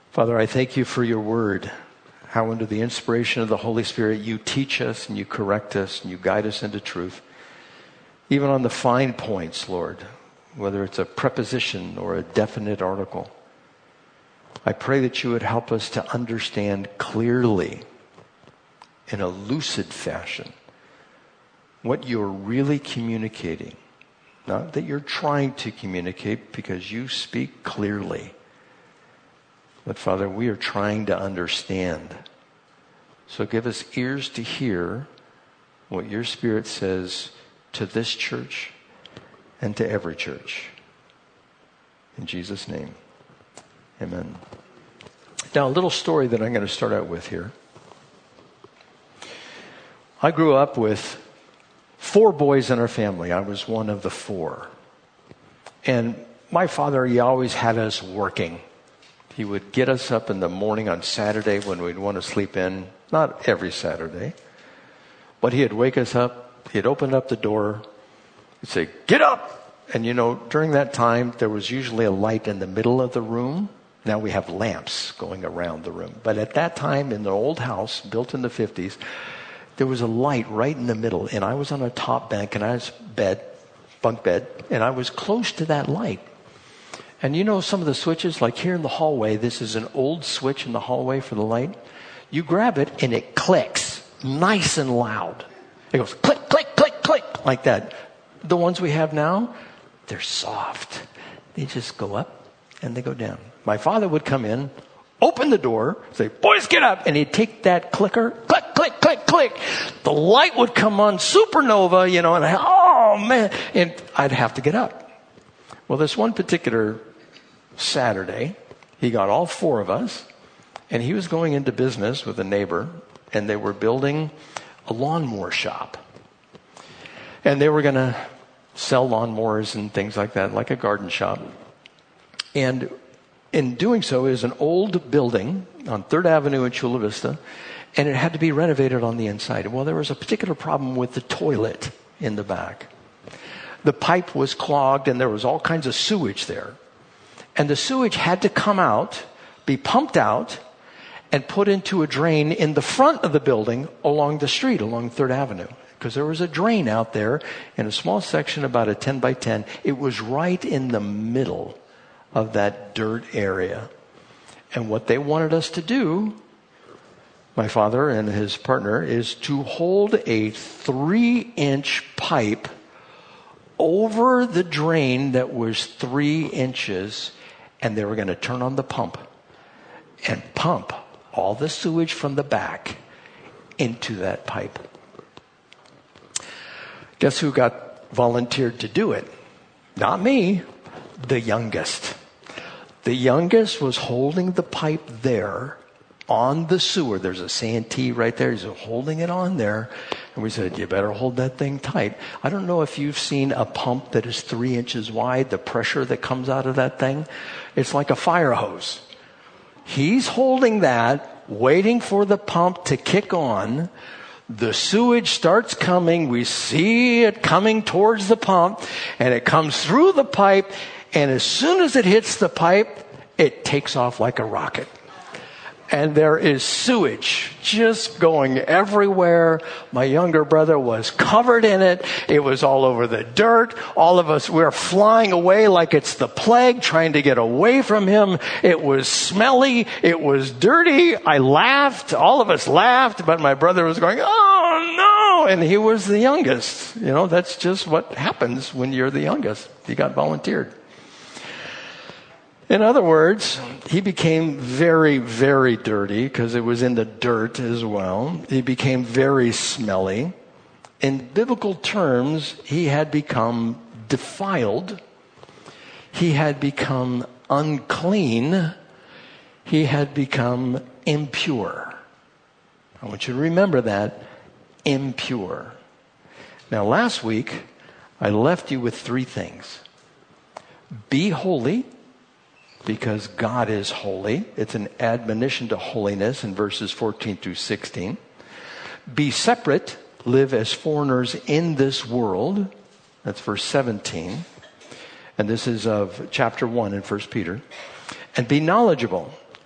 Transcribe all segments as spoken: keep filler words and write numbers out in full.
Father, I thank you for your word, how under the inspiration of the Holy Spirit you teach us and you correct us and you guide us into truth. Even on the fine points, Lord, whether it's a preposition or a definite article. I pray that you would help us to understand clearly, in a lucid fashion, what you're really communicating. Not that you're trying to communicate, because you speak clearly. But Father, we are trying to understand. So give us ears to hear what your Spirit says to this church and to every church. In Jesus' name, amen. Now, a little story that I'm going to start out with here. I grew up with four boys in our family. I was one of the four. And my father, he always had us working. He would get us up in the morning on Saturday when we'd want to sleep in. Not every Saturday. But he'd wake us up. He'd open up the door. He'd say, "Get up!" And you know, during that time, there was usually a light in the middle of the room. Now we have lamps going around the room. But at that time, in the old house, built in the fifties, there was a light right in the middle. And I was on a top bunk, and I was bed, bunk bed, and I was close to that light. And you know some of the switches, like here in the hallway, this is an old switch in the hallway for the light. You grab it, and it clicks nice and loud. It goes click, click, click, click, like that. The ones we have now, they're soft. They just go up and they go down. My father would come in, open the door, say, "Boys, get up." And he'd take that clicker, click, click, click, click. The light would come on supernova, you know, and I, oh man, and I'd have to get up. Well, this one particular Saturday, he got all four of us, and he was going into business with a neighbor, and they were building a lawnmower shop. And they were going to sell lawnmowers and things like that, like a garden shop. And in doing so, it was an old building on Third Avenue in Chula Vista, and it had to be renovated on the inside. Well, there was a particular problem with the toilet in the back. The pipe was clogged, and there was all kinds of sewage there. And the sewage had to come out, be pumped out, and put into a drain in the front of the building along the street, along Third Avenue. Because there was a drain out there in a small section, about a ten by ten. It was right in the middle of that dirt area. And what they wanted us to do, my father and his partner, is to hold a three-inch pipe over the drain that was three inches, and they were going to turn on the pump and pump all the sewage from the back into that pipe. Guess who got volunteered to do it? Not me, the youngest. The youngest was holding the pipe there on the sewer. There's a santee right there. He's holding it on there. And we said, "You better hold that thing tight." I don't know if you've seen a pump that is three inches wide, the pressure that comes out of that thing. It's like a fire hose. He's holding that, waiting for the pump to kick on. The sewage starts coming. We see it coming towards the pump, and it comes through the pipe. And as soon as it hits the pipe, it takes off like a rocket. And there is sewage just going everywhere. My younger brother was covered in it. It was all over the dirt. All of us, we're flying away like it's the plague, trying to get away from him. It was smelly. It was dirty. I laughed. All of us laughed, but my brother was going, "Oh no!" And he was the youngest. You know, that's just what happens when you're the youngest. He got volunteered. In other words, he became very, very dirty because it was in the dirt as well. He became very smelly. In biblical terms, he had become defiled. He had become unclean. He had become impure. I want you to remember that. Impure. Now, last week, I left you with three things. Be holy, because God is holy. It's an admonition to holiness in verses fourteen through sixteen. Be separate, live as foreigners in this world. That's verse seventeen. And this is of chapter one in First Peter. And be knowledgeable.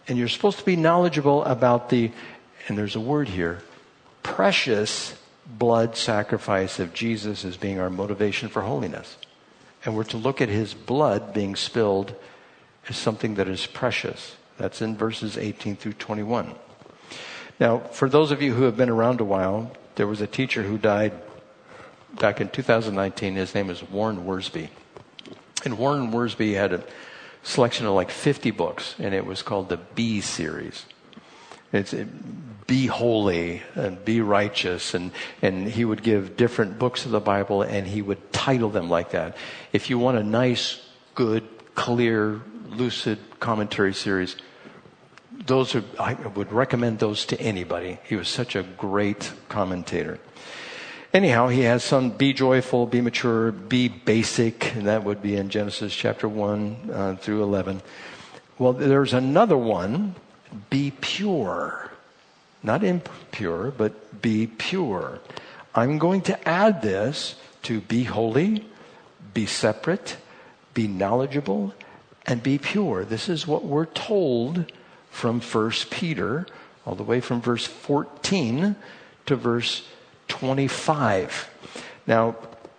And you're supposed to be knowledgeable about the, and there's a word here, precious blood sacrifice of Jesus as being our motivation for holiness. And we're to look at his blood being spilled as something that is precious. That's in verses eighteen through twenty-one. Now, for those of you who have been around a while, there was a teacher who died back in two thousand nineteen. His name is Warren Wiersbe. And Warren Wiersbe had a selection of like fifty books, and it was called the Be series. It's Be Holy and Be Righteous, and, and he would give different books of the Bible, and he would title them like that. If you want a nice, good, clear, lucid commentary series, those are, I would recommend those to anybody. He was such a great commentator. Anyhow, he has some Be Joyful, Be Mature, Be Basic, and that would be in Genesis chapter one uh, through eleven. Well, there's another one, Be Pure. Not impure, but Be Pure. I'm going to add this to Be Holy, Be Separate, Be Knowledgeable, and Be Pure. This is what we're told from First Peter, all the way from verse fourteen to verse twenty-five. Now,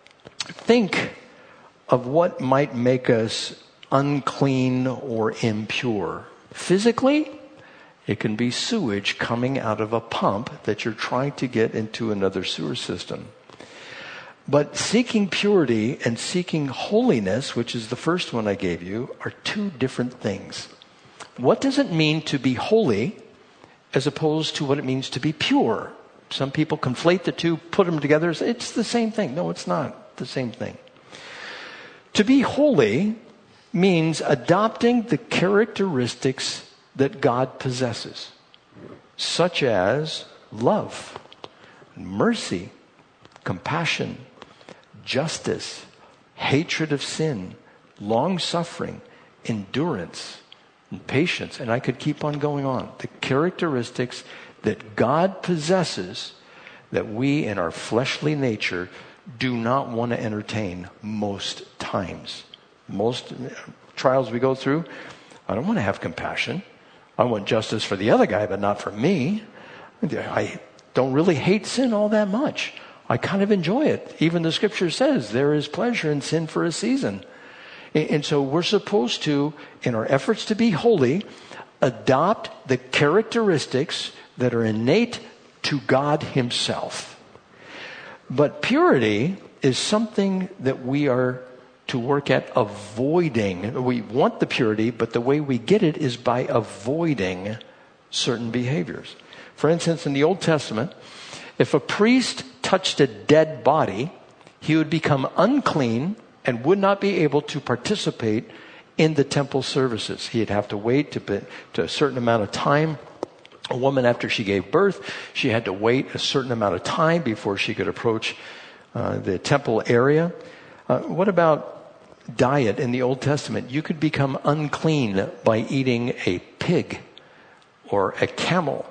think of what might make us unclean or impure. Physically, it can be sewage coming out of a pump that you're trying to get into another sewer system. But seeking purity and seeking holiness, which is the first one I gave you, are two different things. What does it mean to be holy as opposed to what it means to be pure? Some people conflate the two, put them together. It's the same thing. No, it's not the same thing. To be holy means adopting the characteristics that God possesses, such as love, mercy, compassion, justice, hatred of sin, long-suffering, endurance, and patience. And I could keep on going on. The characteristics that God possesses that we in our fleshly nature do not want to entertain most times. Most trials we go through, I don't want to have compassion. I want justice for the other guy, but not for me. I don't really hate sin all that much. I kind of enjoy it. Even the scripture says there is pleasure in sin for a season. And so we're supposed to, in our efforts to be holy, adopt the characteristics that are innate to God himself. But purity is something that we are to work at avoiding. We want the purity, but the way we get it is by avoiding certain behaviors. For instance, in the Old Testament, if a priest touched a dead body, he would become unclean and would not be able to participate in the temple services. He'd have to wait to, be, to a certain amount of time. A woman, after she gave birth, she had to wait a certain amount of time before she could approach uh, the temple area. Uh, what about diet in the Old Testament? You could become unclean by eating a pig or a camel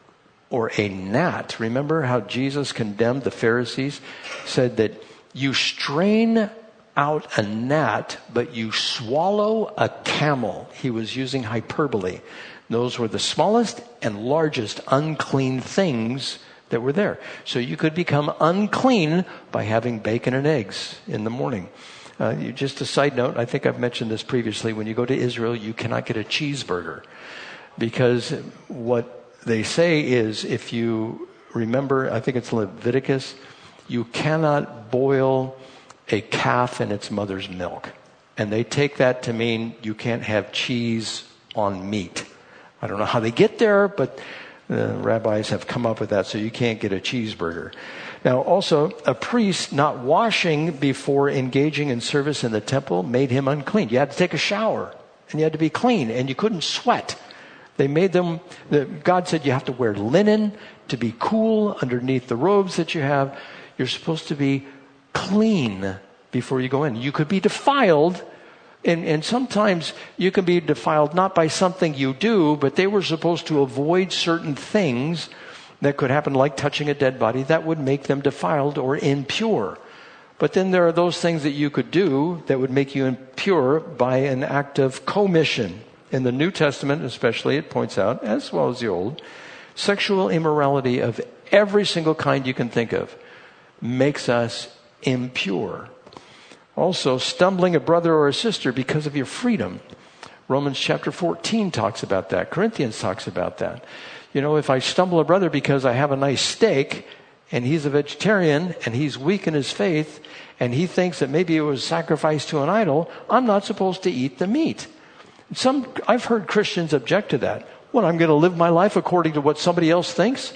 or a gnat. Remember how Jesus condemned the Pharisees? Said that you strain out a gnat, but you swallow a camel. He was using hyperbole. Those were the smallest and largest unclean things that were there. So you could become unclean by having bacon and eggs in the morning. Uh, you, just a side note, I think I've mentioned this previously. When you go to Israel, you cannot get a cheeseburger. Because what they say is, if you remember, I think it's Leviticus, you cannot boil a calf in its mother's milk. And they take that to mean you can't have cheese on meat. I don't know how they get there, but the rabbis have come up with that, so you can't get a cheeseburger. Now, also, a priest not washing before engaging in service in the temple made him unclean. You had to take a shower, and you had to be clean, and you couldn't sweat. They made them, the, God said you have to wear linen to be cool underneath the robes that you have. You're supposed to be clean before you go in. You could be defiled, and, and sometimes you can be defiled not by something you do, but they were supposed to avoid certain things that could happen, like touching a dead body, that would make them defiled or impure. But then there are those things that you could do that would make you impure by an act of commission. In the New Testament especially, it points out, as well as the Old, sexual immorality of every single kind you can think of makes us impure. Also, stumbling a brother or a sister because of your freedom. Romans chapter fourteen talks about that. Corinthians talks about that. You know, if I stumble a brother because I have a nice steak and he's a vegetarian and he's weak in his faith and he thinks that maybe it was sacrificed to an idol, I'm not supposed to eat the meat. Some, I've heard Christians object to that. Well, I'm going to live my life according to what somebody else thinks.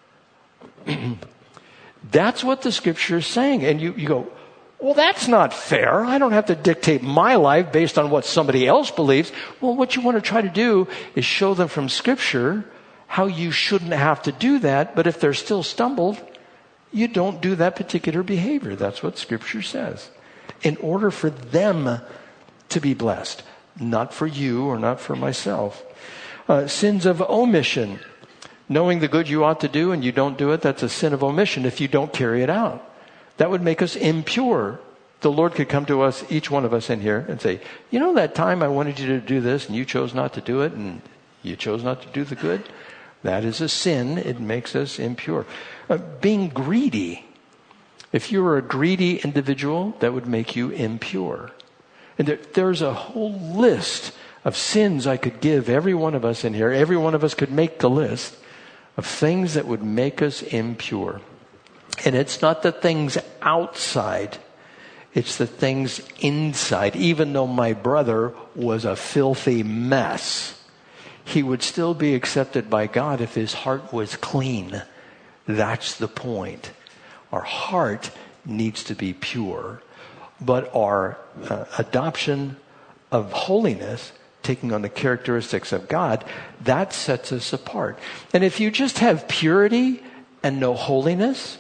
That's what the scripture is saying. And you, you go, well, that's not fair. I don't have to dictate my life based on what somebody else believes. Well, what you want to try to do is show them from scripture how you shouldn't have to do that. But if they're still stumbled, you don't do that particular behavior. That's what scripture says. In order for them to be blessed, not for you or not for myself. Uh, sins of omission. Knowing the good you ought to do and you don't do it, that's a sin of omission if you don't carry it out. That would make us impure. The Lord could come to us, each one of us in here, and say, you know that time I wanted you to do this and you chose not to do it and you chose not to do the good? That is a sin. It makes us impure. Uh, being greedy. If you were a greedy individual, that would make you impure. And there, there's a whole list of sins I could give every one of us in here. Every one of us could make the list of things that would make us impure. And it's not the things outside. It's the things inside. Even though my brother was a filthy mess, he would still be accepted by God if his heart was clean. That's the point. Our heart needs to be pure. But our uh, adoption of holiness, taking on the characteristics of God, that sets us apart. And if you just have purity and no holiness,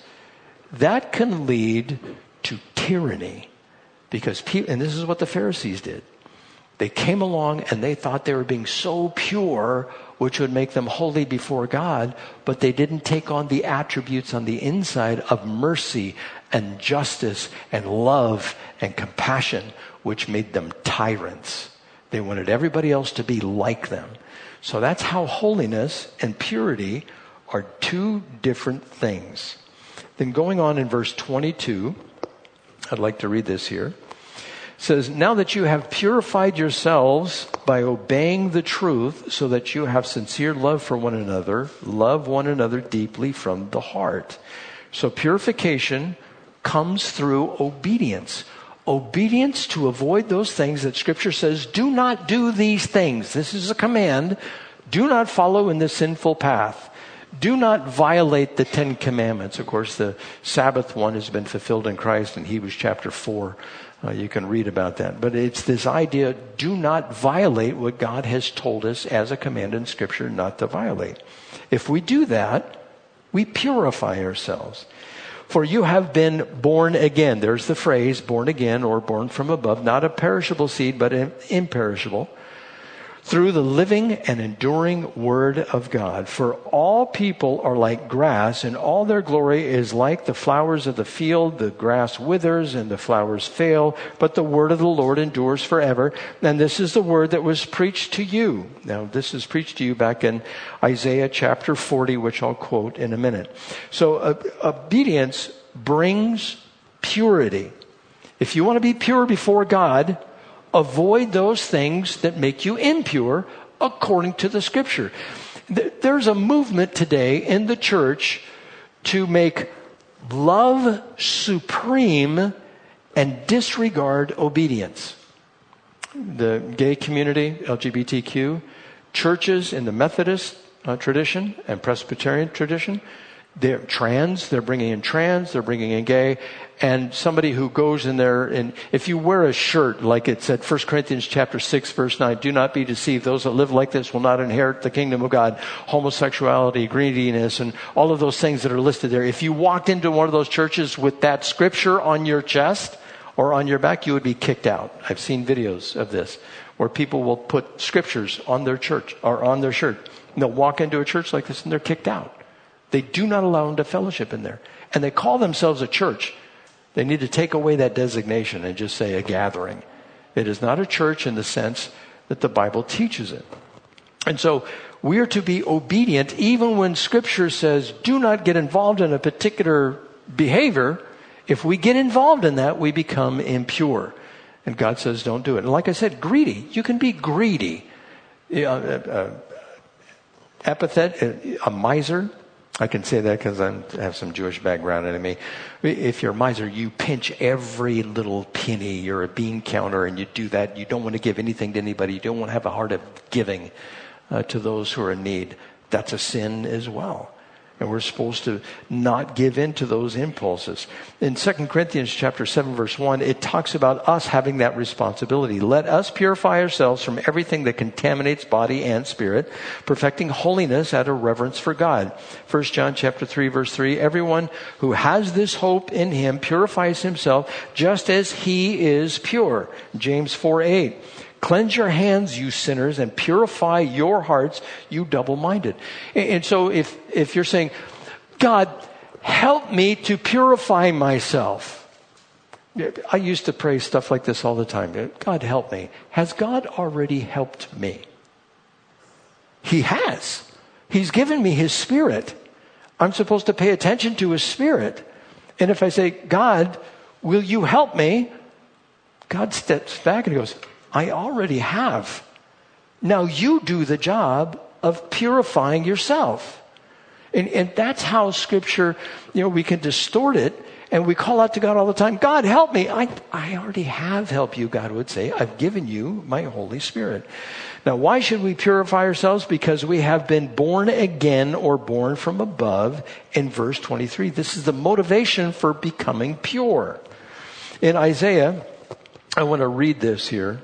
that can lead to tyranny. Because people, and this is what the Pharisees did. They came along and they thought they were being so pure, which would make them holy before God, but they didn't take on the attributes on the inside of mercy and justice and love and compassion, which made them tyrants. They wanted everybody else to be like them. So that's how holiness and purity are two different things. Then going on in verse twenty-two, I'd like to read this here. It says, now that you have purified yourselves by obeying the truth so that you have sincere love for one another, love one another deeply from the heart. So purification comes through obedience. Obedience to avoid those things that Scripture says, do not do these things. This is a command. Do not follow in the sinful path. Do not violate the Ten Commandments. Of course, the Sabbath one has been fulfilled in Christ in Hebrews chapter four. Uh, you can read about that. But it's this idea, do not violate what God has told us as a command in Scripture not to violate. If we do that, we purify ourselves. For you have been born again. There's the phrase, born again or born from above, not a perishable seed, but imperishable, through the living and enduring word of God. For all people are like grass, and all their glory is like the flowers of the field. The grass withers and the flowers fail, but the word of the Lord endures forever. And this is the word that was preached to you. Now, this is preached to you back in Isaiah chapter forty, which I'll quote in a minute. So uh, obedience brings purity. If you want to be pure before God, avoid those things that make you impure according to the Scripture. There's a movement today in the church to make love supreme and disregard obedience. The gay community, L G B T Q, churches in the Methodist uh, tradition and Presbyterian tradition, they're trans, they're bringing in trans, they're bringing in gay, and somebody who goes in there, and if you wear a shirt, like it said, First Corinthians chapter six, verse nine, do not be deceived. Those that live like this will not inherit the kingdom of God. Homosexuality, greediness, and all of those things that are listed there. If you walked into one of those churches with that scripture on your chest or on your back, you would be kicked out. I've seen videos of this, where people will put scriptures on their church or on their shirt. And they'll walk into a church like this and they're kicked out. They do not allow them to fellowship in there. And they call themselves a church. They need to take away that designation and just say a gathering. It is not a church in the sense that the Bible teaches it. And so we are to be obedient even when Scripture says, do not get involved in a particular behavior. If we get involved in that, we become impure. And God says, don't do it. And like I said, greedy. You can be greedy. Uh, uh, epithet, a miser. I can say that because I have some Jewish background in me. If you're a miser, you pinch every little penny. You're a bean counter and you do that. You don't want to give anything to anybody. You don't want to have a heart of giving uh, to those who are in need. That's a sin as well. And we're supposed to not give in to those impulses. In Second Corinthians chapter seven, verse one, it talks about us having that responsibility. Let us purify ourselves from everything that contaminates body and spirit, perfecting holiness out of reverence for God. First John chapter three, verse three, everyone who has this hope in him purifies himself just as he is pure. James four, eight. Cleanse your hands, you sinners, and purify your hearts, you double-minded. And so if, if you're saying, God, help me to purify myself. I used to pray stuff like this all the time. God, help me. Has God already helped me? He has. He's given me His Spirit. I'm supposed to pay attention to His Spirit. And if I say, God, will you help me? God steps back and He goes, I already have. Now you do the job of purifying yourself. And, and that's how Scripture, you know, we can distort it and we call out to God all the time, God, help me. I, I already have helped you, God would say. I've given you my Holy Spirit. Now, why should we purify ourselves? Because we have been born again or born from above in verse twenty-three. This is the motivation for becoming pure. In Isaiah, I want to read this here.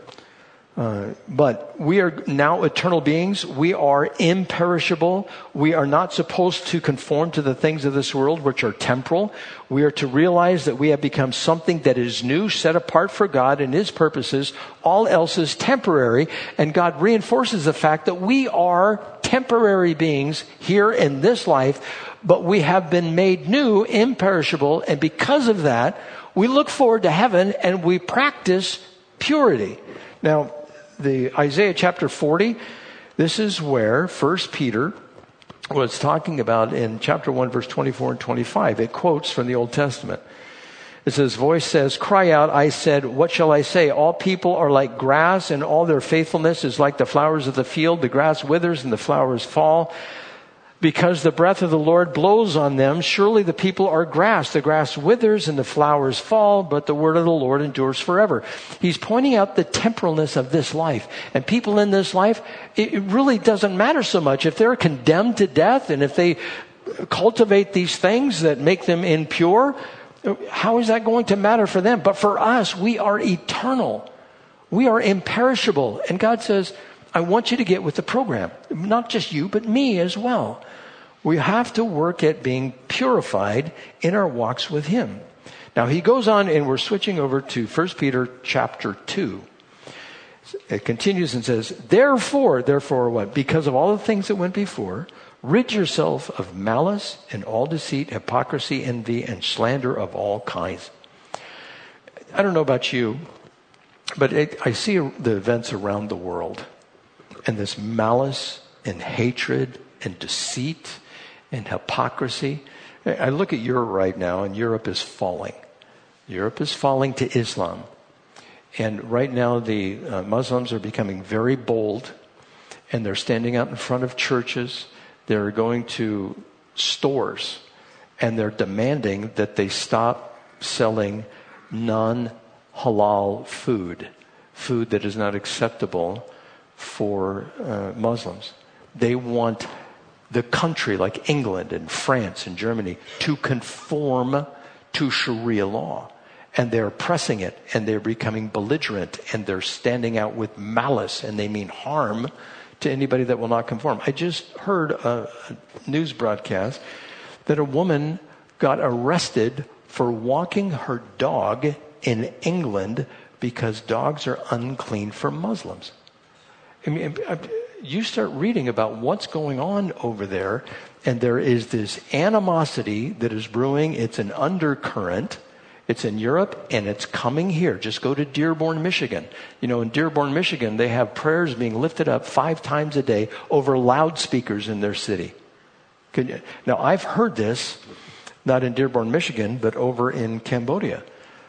Uh, but we are now eternal beings. We are imperishable. We are not supposed to conform to the things of this world, which are temporal. We are to realize that we have become something that is new, set apart for God and His purposes. All else is temporary. And God reinforces the fact that we are temporary beings here in this life, but we have been made new, imperishable. And because of that, we look forward to heaven and we practice purity. Now, the Isaiah chapter forty, this is where First Peter was talking about in chapter one, verse twenty-four and twenty-five. It quotes from the Old Testament. It says, voice says, cry out, I said, what shall I say? All people are like grass, and all their faithfulness is like the flowers of the field. The grass withers and the flowers fall, because the breath of the Lord blows on them. Surely the people are grass. The grass withers and the flowers fall, but the word of the Lord endures forever. He's pointing out the temporalness of this life. And people in this life, it really doesn't matter so much. If they're condemned to death and if they cultivate these things that make them impure, how is that going to matter for them? But for us, we are eternal. We are imperishable. And God says, I want you to get with the program. Not just you, but me as well. We have to work at being purified in our walks with Him. Now he goes on, and we're switching over to First Peter chapter two. It continues and says, Therefore, therefore what? Because of all the things that went before, rid yourself of malice and all deceit, hypocrisy, envy, and slander of all kinds. I don't know about you, but it, I see the events around the world. And this malice and hatred and deceit and hypocrisy. I look at Europe right now, and Europe is falling. Europe is falling to Islam. And right now the uh, Muslims are becoming very bold, and they're standing out in front of churches. They're going to stores, and they're demanding that they stop selling non-halal food, food that is not acceptable for uh, Muslims. They want the country like England and France and Germany to conform to Sharia law. And they're pressing it, and they're becoming belligerent, and they're standing out with malice, and they mean harm to anybody that will not conform. I just heard a, a news broadcast that a woman got arrested for walking her dog in England because dogs are unclean for Muslims. I mean, you start reading about what's going on over there, and there is this animosity that is brewing. It's an undercurrent It's in Europe, and it's coming here. Just go to Dearborn, Michigan. You know, in Dearborn, Michigan, they have prayers being lifted up five times a day over loudspeakers in their city. Can you, now, I've heard this, not in Dearborn, Michigan, but over in Cambodia.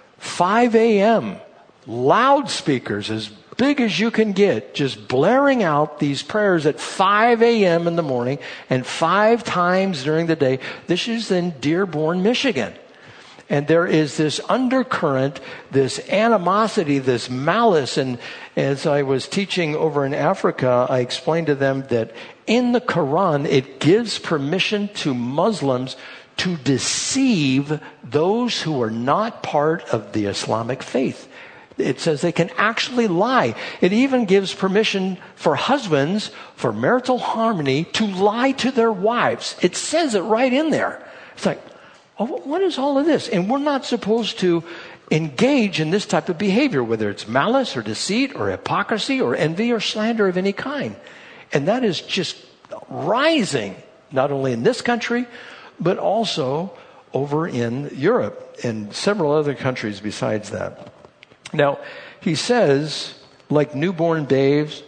five a.m., loudspeakers as big as you can get, just blaring out these prayers at five a.m. in the morning and five times during the day. This is in Dearborn, Michigan. And there is this undercurrent, this animosity, this malice. And as I was teaching over in Africa, I explained to them that in the Quran, it gives permission to Muslims to deceive those who are not part of the Islamic faith. It says they can actually lie. It even gives permission for husbands, for marital harmony, to lie to their wives. It says it right in there. It's like, oh, what is all of this? And we're not supposed to engage in this type of behavior, whether it's malice or deceit or hypocrisy or envy or slander of any kind. And that is just rising, not only in this country, but also over in Europe and several other countries besides that. Now, he says, like newborn babes,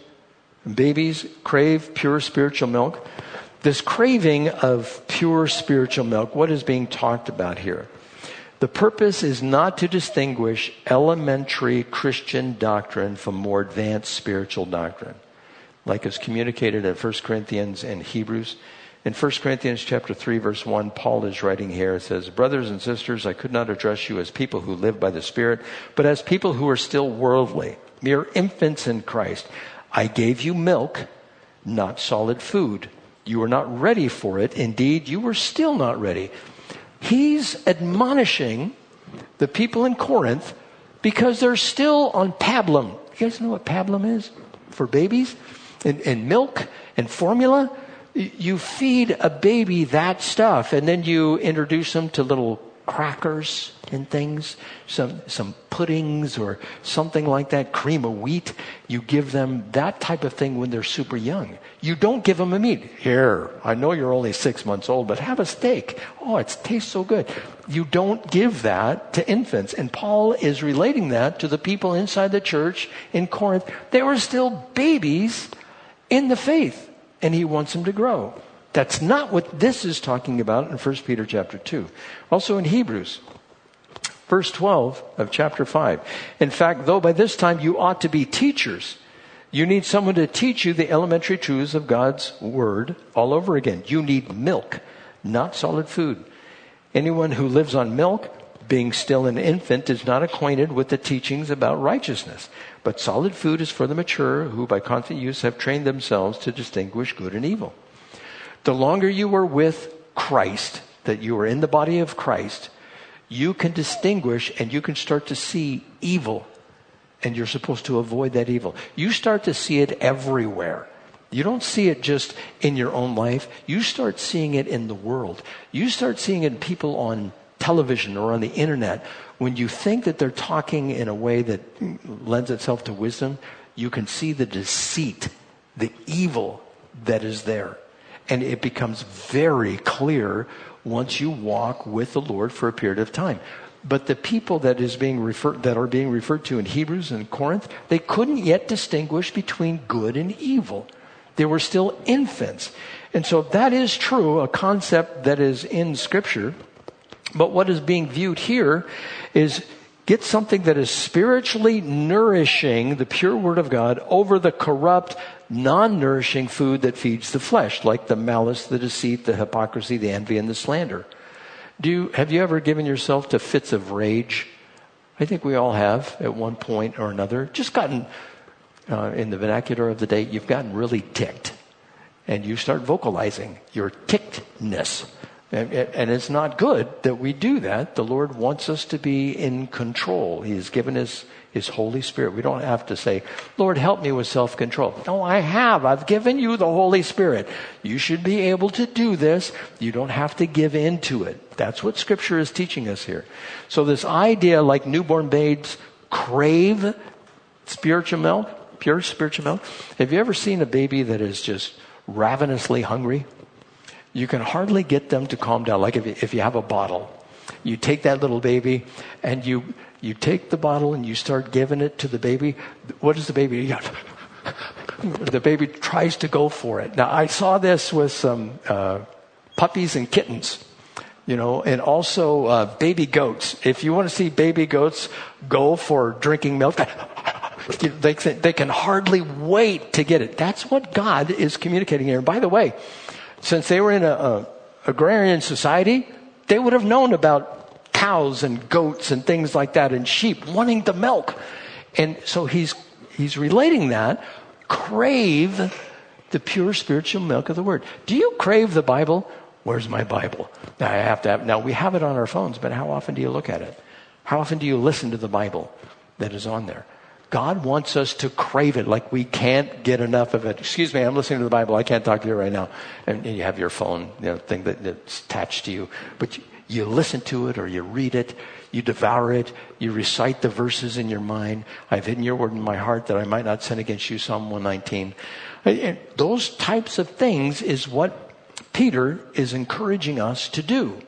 babies crave pure spiritual milk. This craving of pure spiritual milk, what is being talked about here? The purpose is not to distinguish elementary Christian doctrine from more advanced spiritual doctrine, like is communicated in First Corinthians and Hebrews. In First Corinthians chapter three, verse one, Paul is writing here. It says, brothers and sisters, I could not address you as people who live by the Spirit, but as people who are still worldly, mere infants in Christ. I gave you milk, not solid food. You were not ready for it. Indeed, you were still not ready. He's admonishing the people in Corinth because they're still on pablum. You guys know what pablum is for babies? And, and milk and formula. You feed a baby that stuff, and then you introduce them to little crackers and things, some some puddings or something like that, cream of wheat. You give them that type of thing when they're super young. You don't give them a meat. Here, I know you're only six months old, but have a steak. Oh, it tastes so good. You don't give that to infants. And Paul is relating that to the people inside the church in Corinth. They were still babies in the faith. And he wants them to grow. That's not what this is talking about in First Peter chapter two. Also in Hebrews, verse twelve of chapter five. In fact, though by this time you ought to be teachers, you need someone to teach you the elementary truths of God's word all over again. You need milk, not solid food. Anyone who lives on milk, being still an infant, is not acquainted with the teachings about righteousness. But solid food is for the mature, who by constant use have trained themselves to distinguish good and evil. The longer you are with Christ, that you are in the body of Christ, you can distinguish and you can start to see evil. And you're supposed to avoid that evil. You start to see it everywhere. You don't see it just in your own life. You start seeing it in the world. You start seeing it in people on television or on the internet. When you think that they're talking in a way that lends itself to wisdom, you can see the deceit, the evil that is there. And it becomes very clear once you walk with the Lord for a period of time. But the people that is being referred, that are being referred to in Hebrews and Corinth, they couldn't yet distinguish between good and evil. They were still infants. And so that is true, a concept that is in Scripture. But what is being viewed here is get something that is spiritually nourishing, the pure Word of God, over the corrupt, non-nourishing food that feeds the flesh, like the malice, the deceit, the hypocrisy, the envy, and the slander. Do you, have you ever given yourself to fits of rage? I think we all have at one point or another. Just gotten, uh, in the vernacular of the day, you've gotten really ticked. And you start vocalizing your tickedness. And, and it's not good that we do that. The Lord wants us to be in control. He has given us His Holy Spirit. We don't have to say, Lord, help me with self-control. No, I have. I've given you the Holy Spirit. You should be able to do this. You don't have to give in to it. That's what Scripture is teaching us here. So this idea, like newborn babes crave spiritual milk, pure spiritual milk. Have you ever seen a baby that is just ravenously hungry? You can hardly get them to calm down. Like if you, if you have a bottle, you take that little baby and you you take the bottle and you start giving it to the baby. What does the baby? The baby tries to go for it. Now, I saw this with some uh, puppies and kittens, you know, and also uh, baby goats. If you want to see baby goats go for drinking milk, they, they can hardly wait to get it. That's what God is communicating here. And by the way, since they were in a, a agrarian society, they would have known about cows and goats and things like that and sheep wanting the milk. And so he's he's relating that. Crave the pure spiritual milk of the Word. Do you crave the Bible? Where's my Bible? Now I have to have, now we have it on our phones, but how often do you look at it? How often do you listen to the Bible that is on there? God wants us to crave it like we can't get enough of it. Excuse me, I'm listening to the Bible. I can't talk to you right now. And, and you have your phone, you know, thing that, that's attached to you. But you, you listen to it or you read it. You devour it. You recite the verses in your mind. I've hidden your word in my heart that I might not sin against you. Psalm one nineteen. And those types of things is what Peter is encouraging us to do.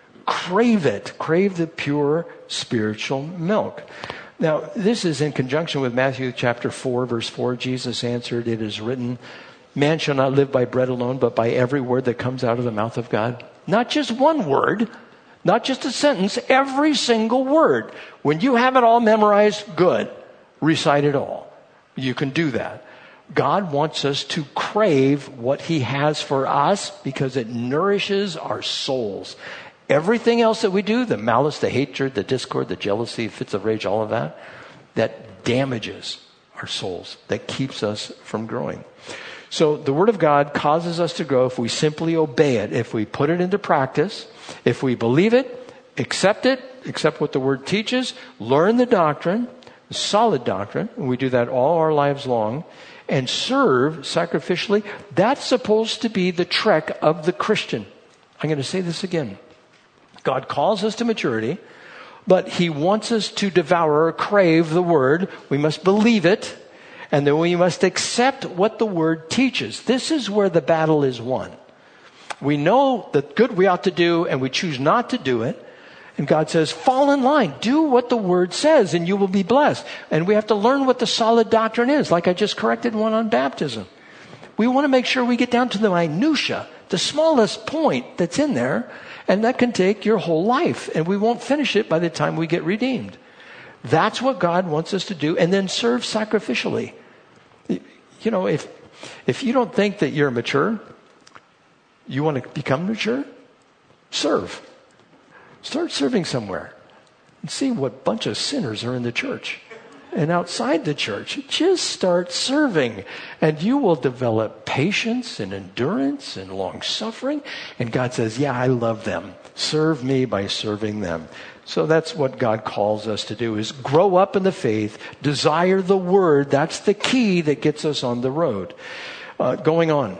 Crave it. Crave the pure spiritual milk. Now, this is in conjunction with Matthew chapter four, verse four. Jesus answered, "It is written, man shall not live by bread alone, but by every word that comes out of the mouth of God." Not just one word, not just a sentence, every single word. When you have it all memorized, good. Recite it all. You can do that. God wants us to crave what He has for us because it nourishes our souls. Everything else that we do, the malice, the hatred, the discord, the jealousy, fits of rage, all of that, that damages our souls, that keeps us from growing. So the Word of God causes us to grow if we simply obey it, if we put it into practice, if we believe it, accept it, accept what the Word teaches, learn the doctrine, solid doctrine, and we do that all our lives long, and serve sacrificially. That's supposed to be the trek of the Christian. I'm going to say this again. God calls us to maturity, but He wants us to devour or crave the Word. We must believe it, and then we must accept what the Word teaches. This is where the battle is won. We know the good we ought to do, and we choose not to do it. And God says, fall in line. Do what the Word says, and you will be blessed. And we have to learn what the solid doctrine is, like I just corrected one on baptism. We want to make sure we get down to the minutia, the smallest point that's in there, and that can take your whole life, and we won't finish it by the time we get redeemed. That's what God wants us to do, and then serve sacrificially. You know, if if you don't think that you're mature, you want to become mature, serve. Start serving somewhere and see what bunch of sinners are in the church and outside the church. Just start serving, and you will develop patience and endurance and long suffering. And God says, yeah, I love them. Serve me by serving them. So that's what God calls us to do, is grow up in the faith, desire the Word. That's the key that gets us on the road. Uh, going on.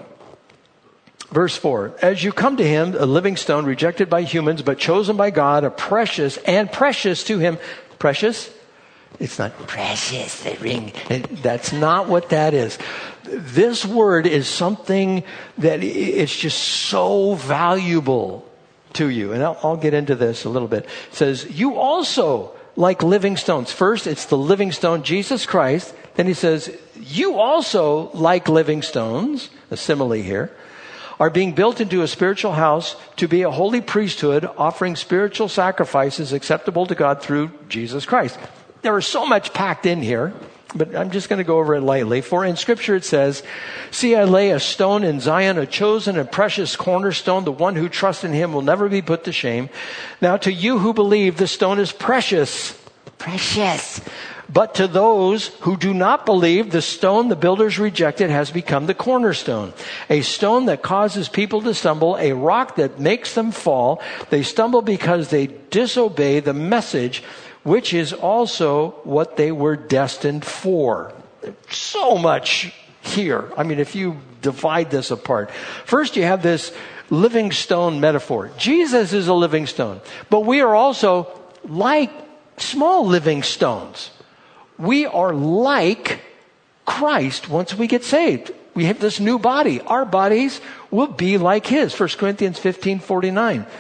Verse four, as you come to Him, a living stone rejected by humans, but chosen by God, a precious and precious to Him. Precious? It's not precious, the ring. That's not what that is. This word is something that it's just so valuable to you. And I'll, I'll get into this a little bit. It says, you also, like living stones. First, it's the living stone, Jesus Christ. Then he says, you also, like living stones, a simile here, are being built into a spiritual house to be a holy priesthood, offering spiritual sacrifices acceptable to God through Jesus Christ. There is so much packed in here, but I'm just going to go over it lightly. For in Scripture it says, see, I lay a stone in Zion, a chosen and precious cornerstone. The one who trusts in Him will never be put to shame. Now to you who believe, the stone is precious. Precious. But to those who do not believe, the stone the builders rejected has become the cornerstone, a stone that causes people to stumble, a rock that makes them fall. They stumble because they disobey the message, which is also what they were destined for. So much here. I mean, if you divide this apart. First, you have this living stone metaphor. Jesus is a living stone, but we are also like small living stones. We are like Christ once we get saved. We have this new body. Our bodies will be like His. First Corinthians fifteen forty-nine.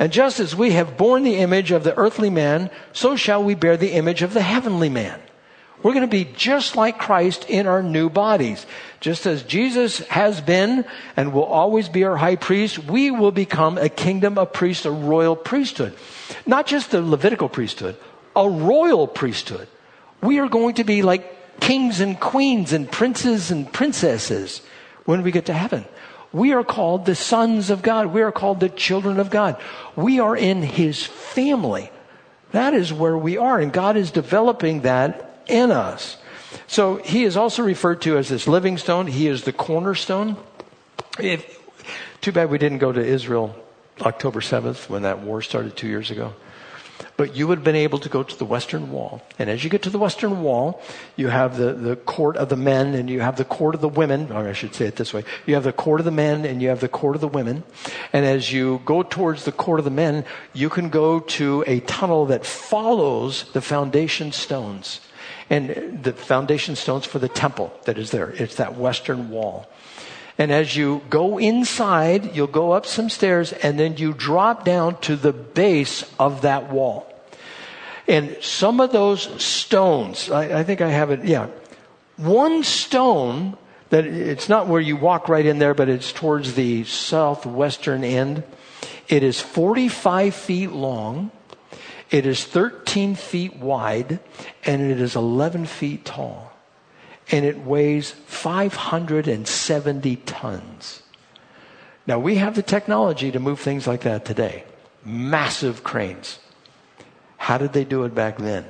And just as we have borne the image of the earthly man, so shall we bear the image of the heavenly man. We're going to be just like Christ in our new bodies. Just as Jesus has been and will always be our high priest, we will become a kingdom of priests, a royal priesthood. Not just the Levitical priesthood, a royal priesthood. We are going to be like kings and queens and princes and princesses when we get to heaven. We are called the sons of God. We are called the children of God. We are in His family. That is where we are, and God is developing that in us. So He is also referred to as this living stone. He is the cornerstone. If, too bad we didn't go to Israel October seventh when that war started two years ago. But you would have been able to go to the Western Wall. And as you get to the Western Wall, you have the, the court of the men and you have the court of the women. Or I should say it this way. You have the court of the men and you have the court of the women. And as you go towards the court of the men, you can go to a tunnel that follows the foundation stones. And the foundation stones for the temple that is there. It's that Western Wall. And as you go inside, you'll go up some stairs and then you drop down to the base of that wall. And some of those stones, I, I think I have it, yeah. One stone, that it's not where you walk right in there, but it's towards the southwestern end. It is forty-five feet long. It is thirteen feet wide and it is eleven feet tall. And it weighs five hundred seventy tons. Now we have the technology to move things like that today. Massive cranes. How did they do it back then?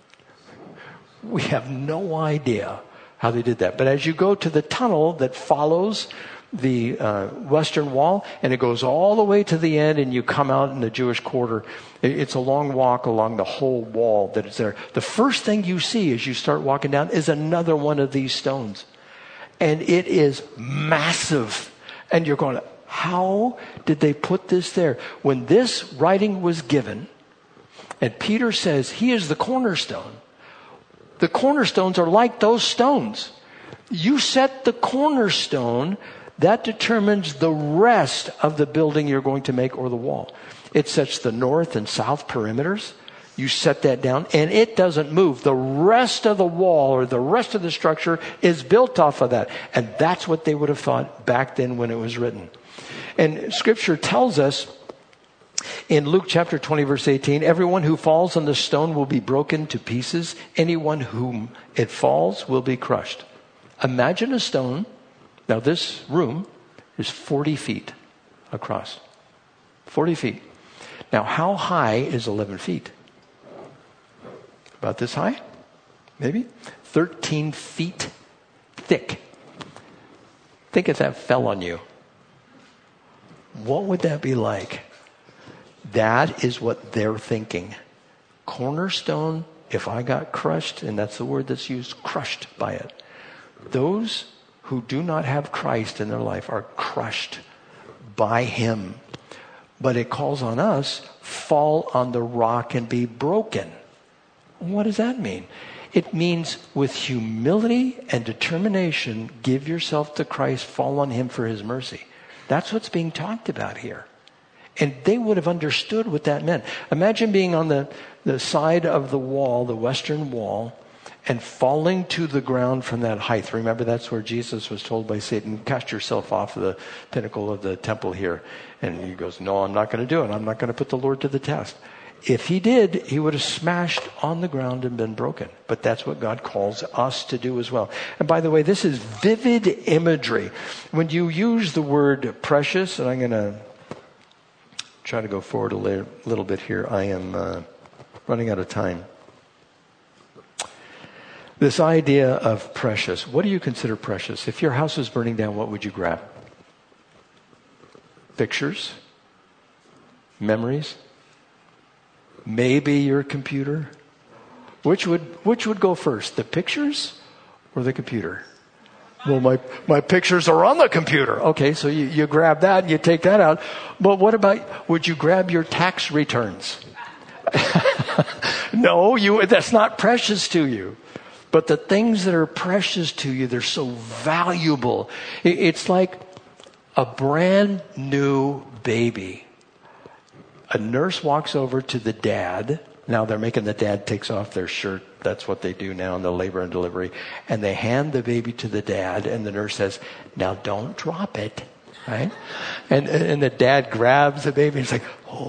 We have no idea how they did that. But as you go to the tunnel that follows the uh, Western Wall, and it goes all the way to the end, and you come out in the Jewish quarter. It's a long walk along the whole wall that is there. The first thing you see as you start walking down is another one of these stones. And it is massive. And you're going, how did they put this there? When this writing was given, and Peter says he is the cornerstone, the cornerstones are like those stones. You set the cornerstone, that determines the rest of the building you're going to make or the wall. It sets the north and south perimeters. You set that down and it doesn't move. The rest of the wall or the rest of the structure is built off of that. And that's what they would have thought back then when it was written. And Scripture tells us in Luke chapter twenty verse eighteen, everyone who falls on the stone will be broken to pieces. Anyone whom it falls will be crushed. Imagine a stone. Now this room is forty feet across. forty feet. Now how high is eleven feet? About this high? Maybe? thirteen feet thick. Think if that fell on you. What would that be like? That is what they're thinking. Cornerstone, if I got crushed, and that's the word that's used, crushed by it. Those who do not have Christ in their life are crushed by Him. But it calls on us, fall on the rock and be broken. What does that mean? It means with humility and determination, give yourself to Christ, fall on Him for His mercy. That's what's being talked about here. And they would have understood what that meant. Imagine being on the, the side of the wall, the Western Wall, and falling to the ground from that height. Remember, that's where Jesus was told by Satan, cast yourself off the pinnacle of the temple here. And he goes, no, I'm not going to do it. I'm not going to put the Lord to the test. If he did, he would have smashed on the ground and been broken. But that's what God calls us to do as well. And by the way, this is vivid imagery. When you use the word precious, and I'm going to try to go forward a li- little bit here. I am uh, running out of time. This idea of precious. What do you consider precious? If your house was burning down, what would you grab? Pictures? Memories? Maybe your computer? Which would which would go first? The pictures or the computer? Well, my, my pictures are on the computer. Okay, so you, you grab that and you take that out. But what about, would you grab your tax returns? No, you that's not precious to you. But the things that are precious to you, they're so valuable. It's like a brand new baby. A nurse walks over to the dad. Now they're making the dad takes off their shirt. That's what they do now in the labor and delivery. And they hand the baby to the dad, and the nurse says, now don't drop it. Right? And and the dad grabs the baby and he's like,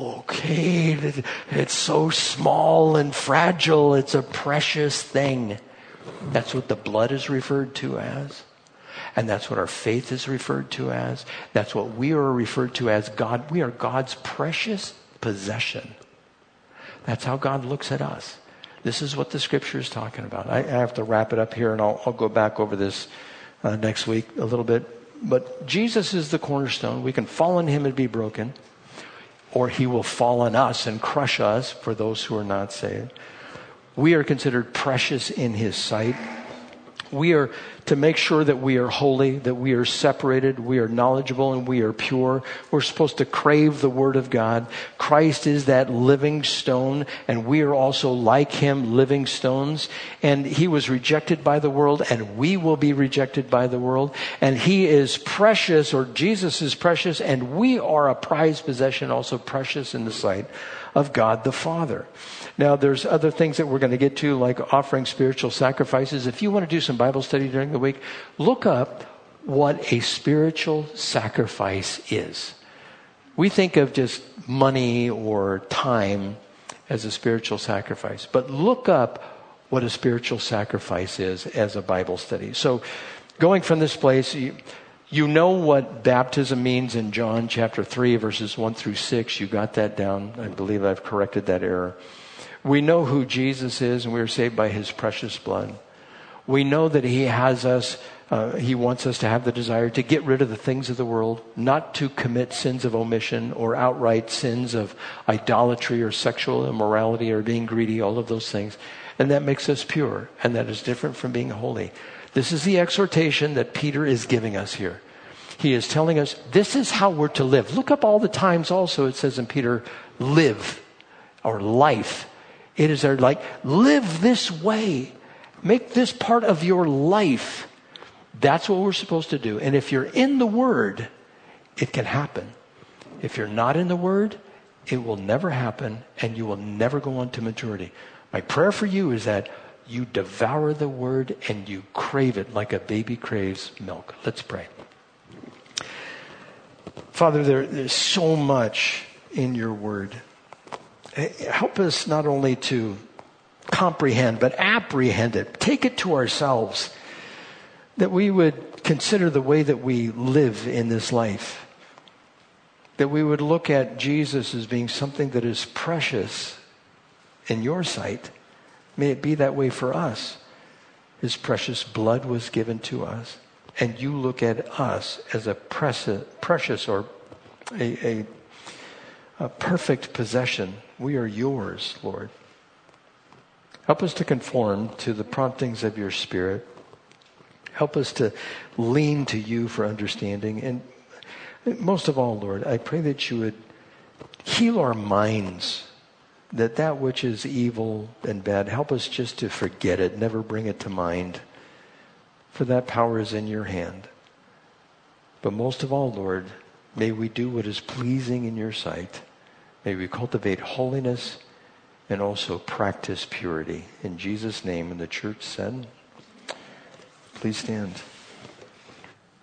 okay, it's so small and fragile. It's a precious thing. That's what the blood is referred to as. And that's what our faith is referred to as. That's what we are referred to as God. We are God's precious possession. That's how God looks at us. This is what the scripture is talking about. I, I have to wrap it up here, and I'll, I'll go back over this uh, next week a little bit. But Jesus is the cornerstone. We can fall on him and be broken, or he will fall on us and crush us for those who are not saved. We are considered precious in his sight. We are to make sure that we are holy, that we are separated, we are knowledgeable, and we are pure. We're supposed to crave the Word of God. Christ is that living stone, and we are also like him, living stones. And he was rejected by the world, and we will be rejected by the world. And he is precious, or Jesus is precious, and we are a prized possession, also precious in the sight of God the Father. Now, there's other things that we're going to get to, like offering spiritual sacrifices. If you want to do some Bible study during the week, look up what a spiritual sacrifice is. We think of just money or time as a spiritual sacrifice, but look up what a spiritual sacrifice is as a Bible study. So, going from this place, you, you know what baptism means in John chapter three, verses one through six. You got that down. I believe I've corrected that error. We know who Jesus is, and we are saved by his precious blood. We know that he has us, uh, he wants us to have the desire to get rid of the things of the world, not to commit sins of omission or outright sins of idolatry or sexual immorality or being greedy, all of those things. And that makes us pure, and that is different from being holy. This is the exhortation that Peter is giving us here. He is telling us this is how we're to live. Look up all the times also it says in Peter, live or life. It is there like, live this way. Make this part of your life. That's what we're supposed to do. And if you're in the Word, it can happen. If you're not in the Word, it will never happen, and you will never go on to maturity. My prayer for you is that you devour the Word and you crave it like a baby craves milk. Let's pray. Father, there, there's so much in your Word. Help us not only to comprehend, but apprehend it. Take it to ourselves. That we would consider the way that we live in this life. That we would look at Jesus as being something that is precious in your sight. May it be that way for us. His precious blood was given to us. And you look at us as a precious or a, a, a perfect possession. We are yours, Lord. Help us to conform to the promptings of your Spirit. Help us to lean to you for understanding. And most of all, Lord, I pray that you would heal our minds, that that which is evil and bad, help us just to forget it, never bring it to mind. For that power is in your hand. But most of all, Lord, may we do what is pleasing in your sight. May we cultivate holiness and also practice purity. In Jesus' name, and the church said, please stand.